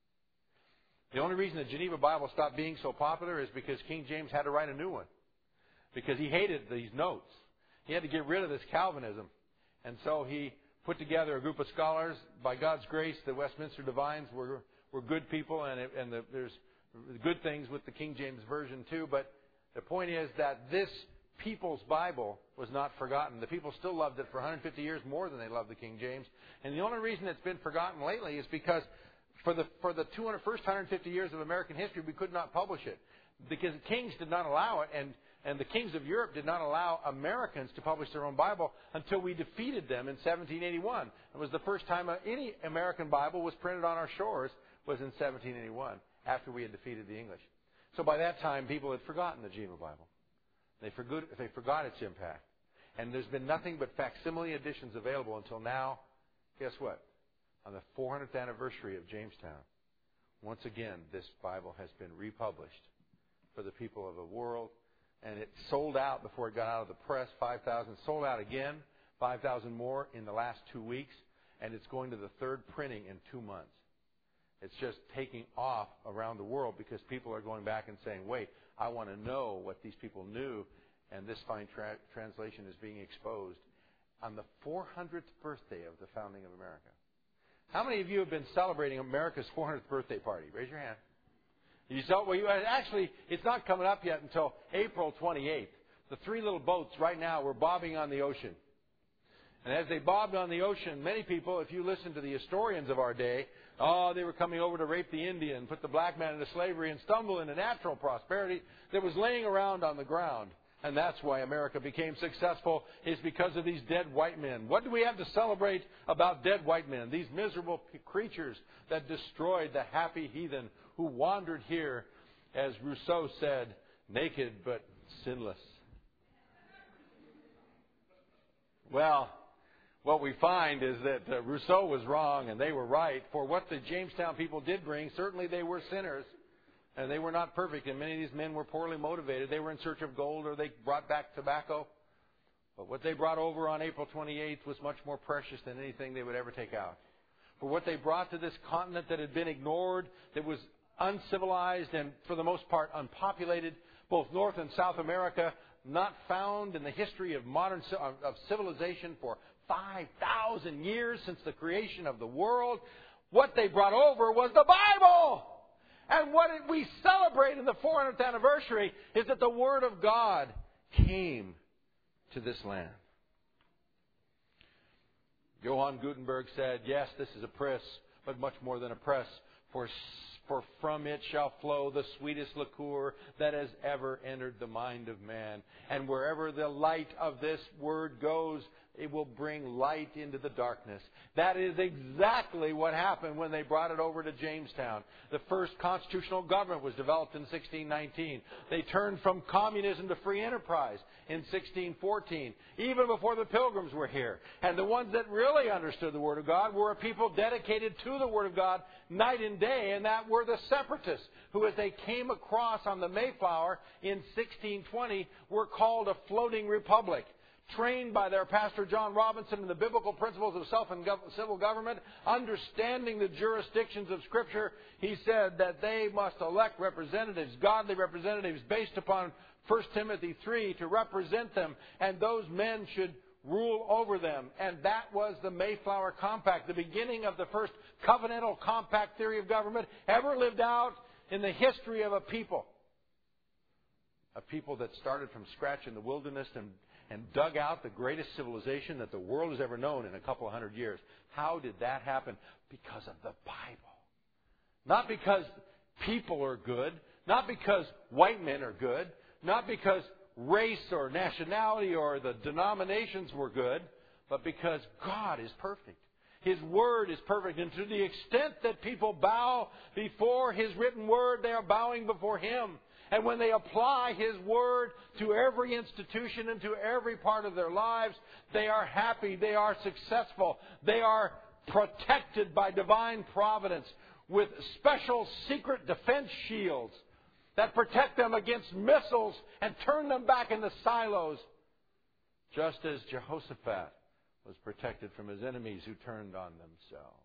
The only reason the Geneva Bible stopped being so popular is because King James had to write a new one. Because he hated these notes. He had to get rid of this Calvinism. And so he put together a group of scholars. By God's grace, the Westminster Divines were were good people, and, it, and the, there's good things with the King James Version too. But the point is that this people's Bible was not forgotten. The people still loved it for one hundred fifty years more than they loved the King James. And the only reason it's been forgotten lately is because for the for the two hundred, first one hundred fifty years of American history, we could not publish it. Because the kings did not allow it, and, and the kings of Europe did not allow Americans to publish their own Bible until we defeated them in seventeen eighty-one. It was the first time any American Bible was printed on our shores was in seventeen eighty-one, after we had defeated the English. So by that time, people had forgotten the Geneva Bible. They forgot, they forgot its impact. And there's been nothing but facsimile editions available until now. Guess what? On the four hundredth anniversary of Jamestown, once again, this Bible has been republished for the people of the world. And it sold out before it got out of the press, five thousand. Sold out again, five thousand more in the last two weeks. And it's going to the third printing in two months. It's just taking off around the world because people are going back and saying, wait, I want to know what these people knew. And this fine tra- translation is being exposed on the four hundredth birthday of the founding of America. How many of you have been celebrating America's four hundredth birthday party? Raise your hand. You saw, well, you, actually, it's not coming up yet until April twenty-eighth. The three little boats right now were bobbing on the ocean. And as they bobbed on the ocean, many people, if you listen to the historians of our day, oh, they were coming over to rape the Indian, put the black man into slavery, and stumble into natural prosperity that was laying around on the ground. And that's why America became successful, is because of these dead white men. What do we have to celebrate about dead white men? These miserable creatures that destroyed the happy heathen who wandered here, as Rousseau said, naked but sinless. Well, what we find is that uh, Rousseau was wrong and they were right. For what the Jamestown people did bring, certainly they were sinners. And they were not perfect, and many of these men were poorly motivated. They were in search of gold, or they brought back tobacco. But what they brought over on April twenty-eighth was much more precious than anything they would ever take out. For what they brought to this continent that had been ignored, that was uncivilized and, for the most part, unpopulated, both North and South America, not found in the history of modern of civilization for five thousand years since the creation of the world. What they brought over was the Bible! And what we celebrate in the four hundredth anniversary is that the Word of God came to this land. Johann Gutenberg said, yes, this is a press, but much more than a press, for, for from it shall flow the sweetest liqueur that has ever entered the mind of man. And wherever the light of this Word goes, it will bring light into the darkness. That is exactly what happened when they brought it over to Jamestown. The first constitutional government was developed in sixteen nineteen. They turned from communism to free enterprise in sixteen fourteen, even before the Pilgrims were here. And the ones that really understood the Word of God were a people dedicated to the Word of God night and day, and that were the Separatists, who as they came across on the Mayflower in sixteen twenty were called a floating republic. Trained by their pastor John Robinson in the biblical principles of self and gov- civil government, understanding the jurisdictions of Scripture, he said that they must elect representatives, godly representatives, based upon First Timothy three to represent them, and those men should rule over them. And that was the Mayflower Compact, the beginning of the first covenantal compact theory of government ever lived out in the history of a people. A people that started from scratch in the wilderness and and dug out the greatest civilization that the world has ever known in a couple of hundred years. How did that happen? Because of the Bible. Not because people are good, not because white men are good, not because race or nationality or the denominations were good, but because God is perfect. His Word is perfect. And to the extent that people bow before His written Word, they are bowing before Him. And when they apply His Word to every institution and to every part of their lives, they are happy, they are successful, they are protected by divine providence with special secret defense shields that protect them against missiles and turn them back into silos, just as Jehoshaphat was protected from his enemies who turned on themselves.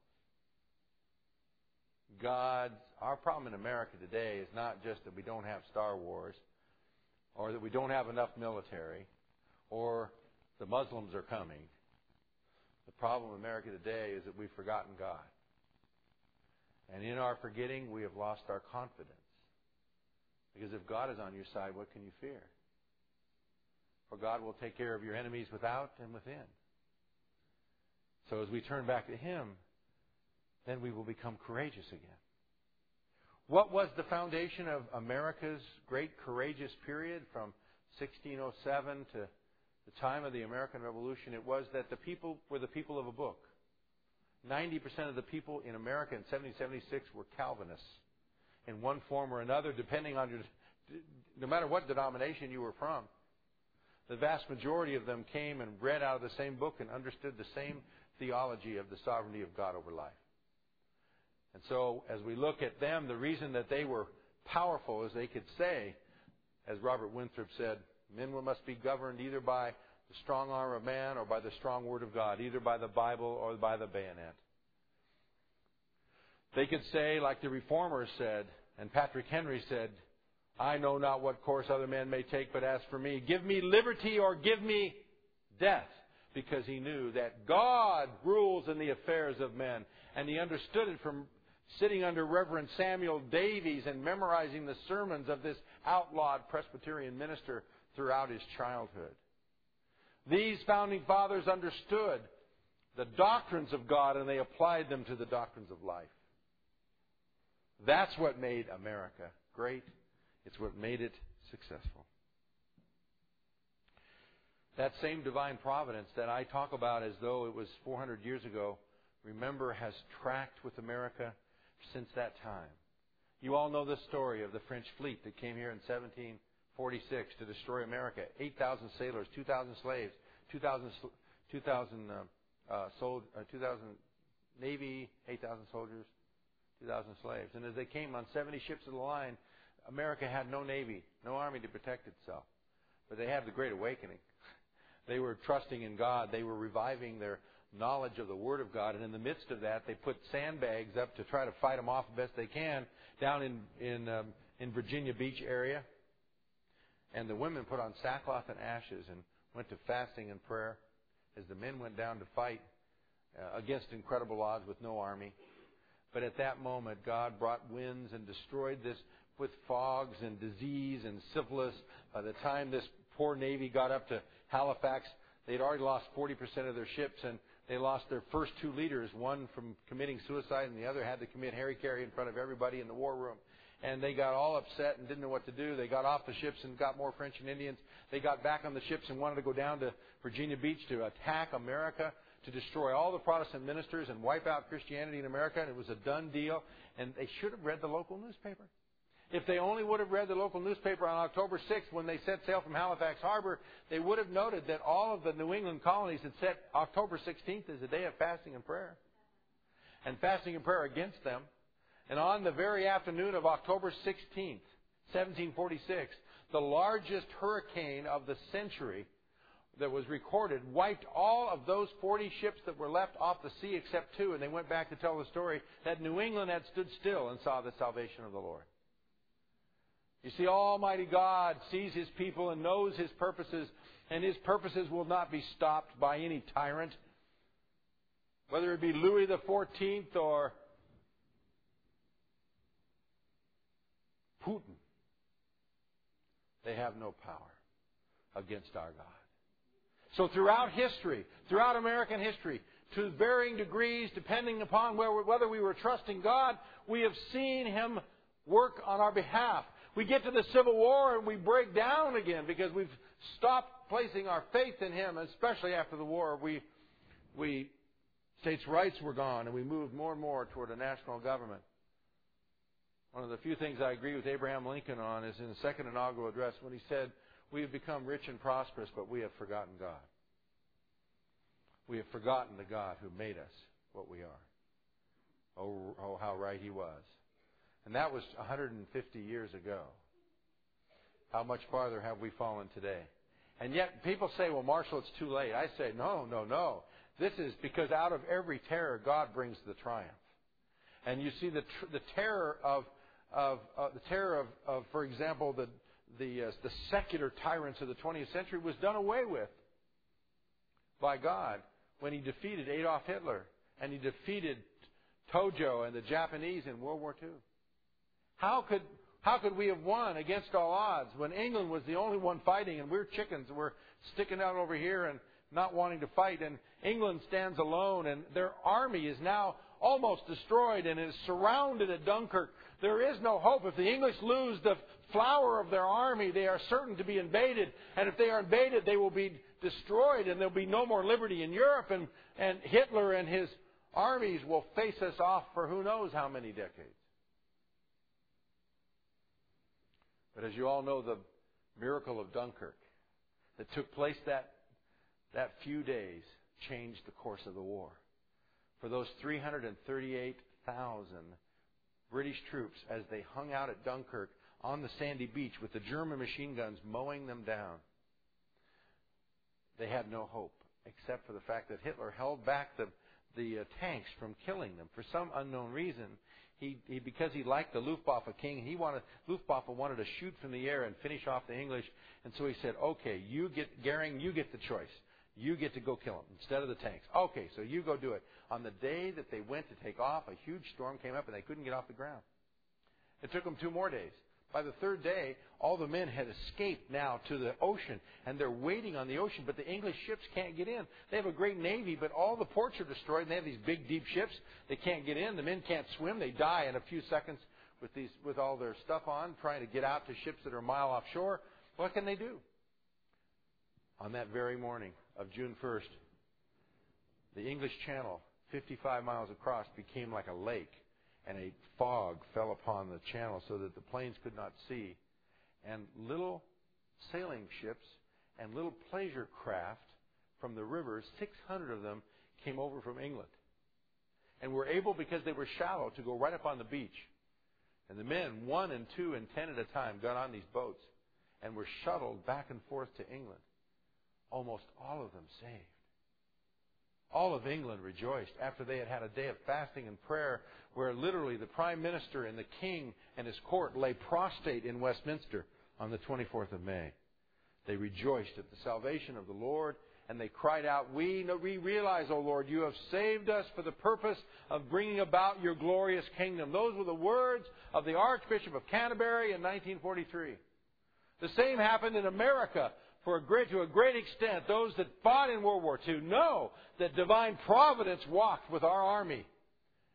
God, our problem in America today is not just that we don't have Star Wars, or that we don't have enough military, or the Muslims are coming. The problem in America today is that we've forgotten God. And in our forgetting, we have lost our confidence. Because if God is on your side, what can you fear? For God will take care of your enemies without and within. So as we turn back to Him, then we will become courageous again. What was the foundation of America's great courageous period from sixteen oh seven to the time of the American Revolution? It was that the people were the people of a book. ninety percent of the people in America in seventeen seventy-six were Calvinists in one form or another, depending on your, no matter what denomination you were from. The vast majority of them came and read out of the same book and understood the same theology of the sovereignty of God over life. And so, as we look at them, the reason that they were powerful is they could say, as Robert Winthrop said, men must be governed either by the strong arm of man or by the strong word of God, either by the Bible or by the bayonet. They could say, like the Reformers said, and Patrick Henry said, I know not what course other men may take, but as for me, give me liberty or give me death. Because he knew that God rules in the affairs of men. And he understood it from sitting under Reverend Samuel Davies and memorizing the sermons of this outlawed Presbyterian minister throughout his childhood. These founding fathers understood the doctrines of God and they applied them to the doctrines of life. That's what made America great. It's what made it successful. That same divine providence that I talk about as though it was four hundred years ago, remember, has tracked with America since that time. You all know the story of the French fleet that came here in seventeen forty-six to destroy America. eight thousand sailors, two thousand slaves, two thousand, two thousand, uh, uh, sold, uh, two thousand Navy, eight thousand soldiers, two thousand slaves. And as they came on seventy ships of the line, America had no Navy, no Army to protect itself. But they had the Great Awakening. They were trusting in God. They were reviving their knowledge of the Word of God. And in the midst of that, they put sandbags up to try to fight them off the best they can down in in, um, in Virginia Beach area. And the women put on sackcloth and ashes and went to fasting and prayer as the men went down to fight uh, against incredible odds with no army. But at that moment, God brought winds and destroyed this with fogs and disease and syphilis. By the time this poor Navy got up to Halifax, they'd already lost forty percent of their ships, and they lost their first two leaders, one from committing suicide and the other had to commit harry-carry in front of everybody in the war room. and they got all upset and didn't know what to do. They got off the ships and got more French and Indians. They got back on the ships and wanted to go down to Virginia Beach to attack America, to destroy all the Protestant ministers and wipe out Christianity in America, and it was a done deal. And they should have read the local newspaper. If they only would have read the local newspaper on October sixth when they set sail from Halifax Harbor, they would have noted that all of the New England colonies had set October sixteenth as a day of fasting and prayer. And fasting and prayer against them. And on the very afternoon of October sixteenth, seventeen forty-six, the largest hurricane of the century that was recorded wiped all of those forty ships that were left off the sea except two. And they went back to tell the story that New England had stood still and saw the salvation of the Lord. You see, Almighty God sees His people and knows His purposes, and His purposes will not be stopped by any tyrant. Whether it be Louis the fourteenth or Putin, they have no power against our God. So throughout history, throughout American history, to varying degrees, depending upon where, whether we were trusting God, we have seen Him work on our behalf. We get to the Civil War and we break down again because we've stopped placing our faith in Him, especially after the war. We, we, states' rights were gone and we moved more and more toward a national government. One of the few things I agree with Abraham Lincoln on is in the second inaugural address when he said, "We have become rich and prosperous, but we have forgotten God. We have forgotten the God who made us what we are." Oh, oh how right He was. And that was one hundred fifty years ago. How much farther have we fallen today? And yet people say, well, Marshall, it's too late. I say, no, no, no. This is because out of every terror, God brings the triumph. And you see the tr- the terror of of uh, the terror of, of, for example, the the uh, the secular tyrants of the twentieth century was done away with by God when He defeated Adolf Hitler and He defeated Tojo and the Japanese in World War Two. How could how could we have won against all odds when England was the only one fighting and we're chickens and we're sticking out over here and not wanting to fight, and England stands alone and their army is now almost destroyed and is surrounded at Dunkirk. There is no hope. If the English lose the flower of their army, they are certain to be invaded, and if they are invaded, they will be destroyed and there'll be no more liberty in Europe, and, and Hitler and his armies will face us off for who knows how many decades. But as you all know, the miracle of Dunkirk that took place that, that few days changed the course of the war. For those three hundred thirty-eight thousand British troops, as they hung out at Dunkirk on the sandy beach with the German machine guns mowing them down, they had no hope except for the fact that Hitler held back the, the uh, tanks from killing them. For some unknown reason, He, he, because he liked the Luftwaffe king, he wanted Luftwaffe wanted to shoot from the air and finish off the English, and so he said, "Okay, you get Goering, you get the choice. You get to go kill them instead of the tanks. Okay, so you go do it." On the day that they went to take off, a huge storm came up and they couldn't get off the ground. It took them two more days. By the third day, all the men had escaped now to the ocean, and they're waiting on the ocean, but the English ships can't get in. They have a great navy, but all the ports are destroyed, and they have these big, deep ships. They can't get in. The men can't swim. They die in a few seconds with these, with all their stuff on, trying to get out to ships that are a mile offshore. What can they do? On that very morning of June first, the English Channel, fifty-five miles across, became like a lake, and a fog fell upon the channel so that the planes could not see. And little sailing ships and little pleasure craft from the rivers, six hundred of them, came over from England. And were able, because they were shallow, to go right up on the beach. And the men, one and two and ten at a time, got on these boats and were shuttled back and forth to England. Almost all of them saved. All of England rejoiced after they had had a day of fasting and prayer where literally the Prime Minister and the King and his court lay prostrate in Westminster on the twenty-fourth of May. They rejoiced at the salvation of the Lord, and they cried out, we, we realize, O Lord, you have saved us for the purpose of bringing about your glorious kingdom. Those were the words of the Archbishop of Canterbury in nineteen forty-three. The same happened in America. For a great, to a great extent, those that fought in World War Two know that divine providence walked with our army.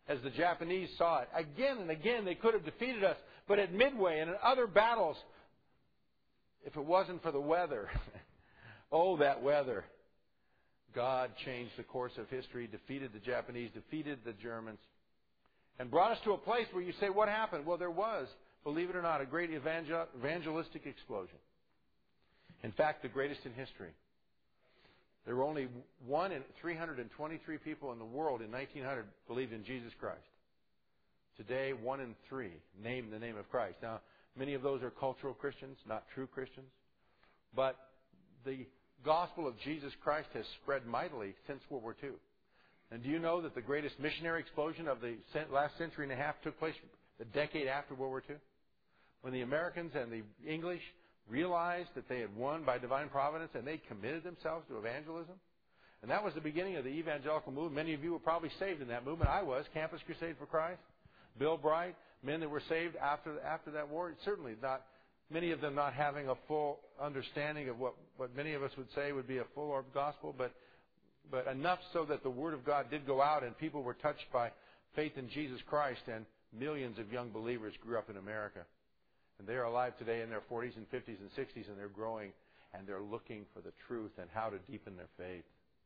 as the Japanese saw it. Again and again they could have defeated us, but at Midway and in other battles, if it wasn't for the weather, oh, that weather, God changed the course of history, defeated the Japanese, defeated the Germans, and brought us to a place where you say, what happened? Well, there was, believe it or not, a great evangel- evangelistic explosion. In fact, the greatest in history. There were only one in three hundred twenty-three people in the world in nineteen hundred believed in Jesus Christ. Today, one in three name the name of Christ. Now, many of those are cultural Christians, not true Christians. But the gospel of Jesus Christ has spread mightily since World War Two. And do you know that the greatest missionary explosion of the last century and a half took place the decade after World War Two? When the Americans and the English realized that they had won by divine providence and they committed themselves to evangelism. And that was the beginning of the evangelical movement. Many of you were probably saved in that movement. I was. Campus Crusade for Christ. Bill Bright. Men that were saved after after that war. Certainly not, many of them not having a full understanding of what, what many of us would say would be a full gospel, but but enough so that the Word of God did go out and people were touched by faith in Jesus Christ, and millions of young believers grew up in America. And they are alive today in their forties and fifties and sixties, and they're growing, and they're looking for the truth and how to deepen their faith.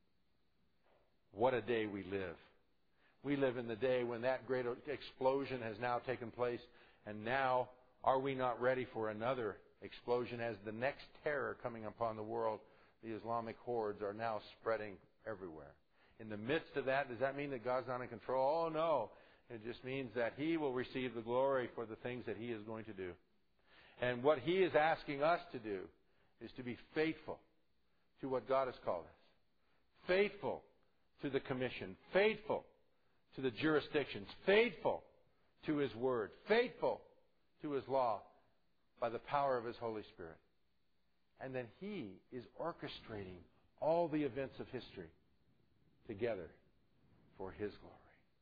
What a day we live. We live in the day when that great explosion has now taken place, and now are we not ready for another explosion as the next terror coming upon the world? The Islamic hordes are now spreading everywhere. In the midst of that, does that mean that God's not in control? Oh, no. It just means that He will receive the glory for the things that He is going to do. And what He is asking us to do is to be faithful to what God has called us. Faithful to the commission. Faithful to the jurisdictions. Faithful to His Word. Faithful to His law by the power of His Holy Spirit. And then He is orchestrating all the events of history together for His glory.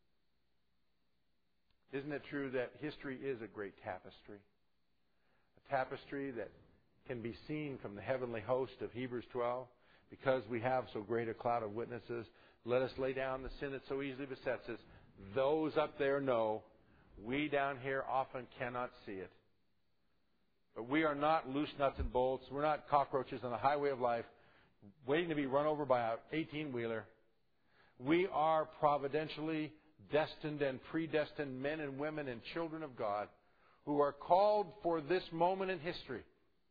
Isn't it true that history is a great tapestry? A tapestry that can be seen from the heavenly host of Hebrews twelve. Because we have so great a cloud of witnesses, let us lay down the sin that so easily besets us. Those up there know. We down here often cannot see it. But we are not loose nuts and bolts. We're not cockroaches on the highway of life waiting to be run over by an eighteen-wheeler. We are providentially destined and predestined men and women and children of God who are called for this moment in history.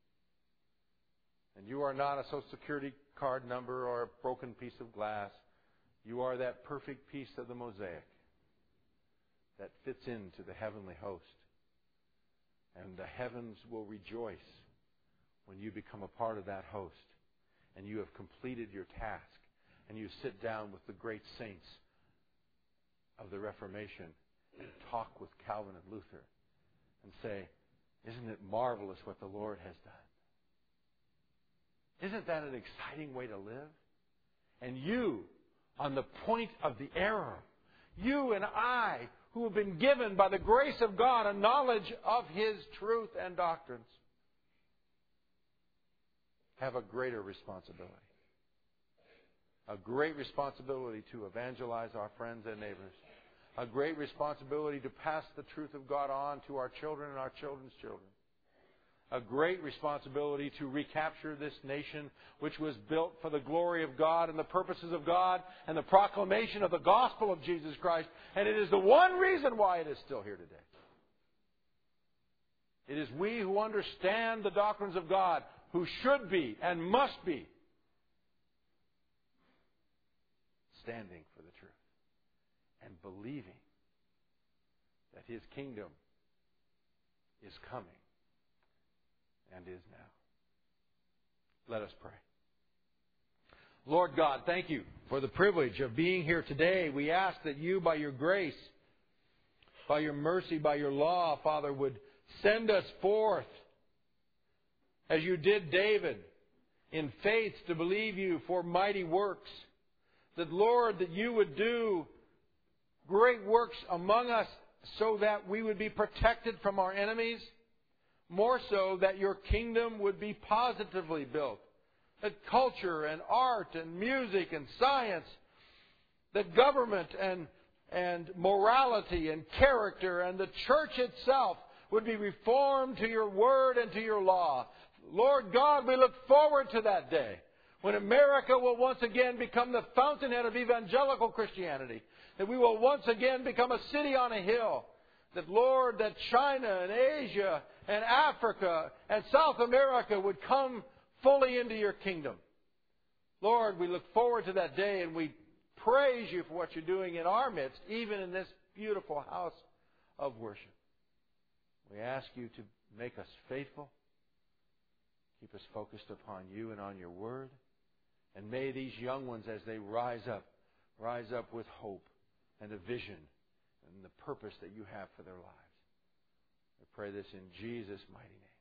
And you are not a Social Security card number or a broken piece of glass. You are that perfect piece of the mosaic that fits into the heavenly host. And the heavens will rejoice when you become a part of that host and you have completed your task and you sit down with the great saints of the Reformation and talk with Calvin and Luther and say, isn't it marvelous what the Lord has done? Isn't that an exciting way to live? And you, on the point of the arrow, you and I, who have been given by the grace of God a knowledge of His truth and doctrines, have a greater responsibility. A great responsibility to evangelize our friends and neighbors. A great responsibility to pass the truth of God on to our children and our children's children. A great responsibility to recapture this nation which was built for the glory of God and the purposes of God and the proclamation of the gospel of Jesus Christ. And it is the one reason why it is still here today. It is we who understand the doctrines of God who should be and must be standing for the truth and believing that His kingdom is coming and is now. Let us pray. Lord God, thank You for the privilege of being here today. We ask that You, by Your grace, by Your mercy, by Your law, Father, would send us forth as You did David in faith to believe You for mighty works. That, Lord, that You would do great works among us so that we would be protected from our enemies. More so that Your kingdom would be positively built. That culture and art and music and science, that government and and morality and character, and the church itself would be reformed to your word and to your law. Lord God, we look forward to that day when America will once again become the fountainhead of evangelical Christianity, that we will once again become a city on a hill, that, Lord, that China and Asia and Africa and South America would come fully into your kingdom. Lord, we look forward to that day, and we praise you for what you're doing in our midst, even in this beautiful house of worship. We ask you to make us faithful, keep us focused upon you and on your word, and may these young ones, as they rise up, rise up with hope and a vision and the purpose that you have for their lives. I pray this in Jesus' mighty name.